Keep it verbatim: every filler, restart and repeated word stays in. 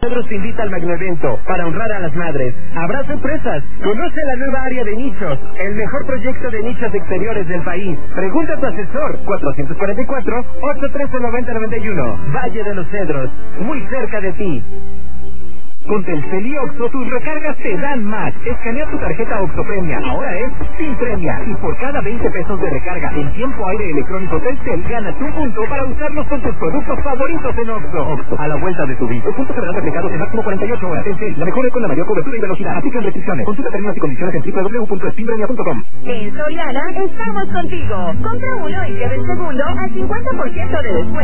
Cedros te invita al magnoevento para honrar a las madres. Habrá sorpresas. Conoce la nueva área de nichos, el mejor proyecto de nichos exteriores del país. Pregunta a tu asesor cuatro cuatro cuatro, ocho uno tres, nueve cero nueve uno. Valle de los Cedros, muy cerca de ti. Con Telcel y Oxxo, tus recargas te dan más. Escanea tu tarjeta Oxxo Premia. Ahora es sin premia. Y por cada veinte pesos de recarga en tiempo aire electrónico Telcel, ganas un punto para usarlos con tus productos favoritos en Oxxo. Oxxo, a la vuelta de tu vida. Los puntos serán replicados en máximo cuarenta y ocho horas. Telcel, la mejor con la mayor cobertura y velocidad. Aplican restricciones. Consulta términos y condiciones en doble u doble u doble u punto spinpremia punto com. En Soriana estamos contigo. Compra uno y lleva el segundo a cincuenta por ciento de descuento.